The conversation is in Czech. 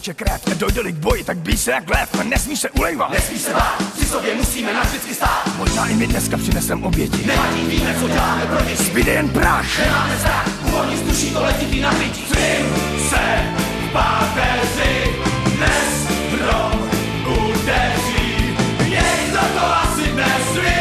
teče krev, dojde-li k boji, tak bíj se jak lev, nesmíš se ulejvat. Nesmíš se bát, při sobě musíme navždycky stát. Možná i my dneska přinesem oběti. Nevadí, víme, co děláme pro děti. Zbyde jen prach. Nemáme strach, uvolni z duší to letitý napětí. Svým se v páteři dnes hrom udeří. Někdo to asi dnes ví.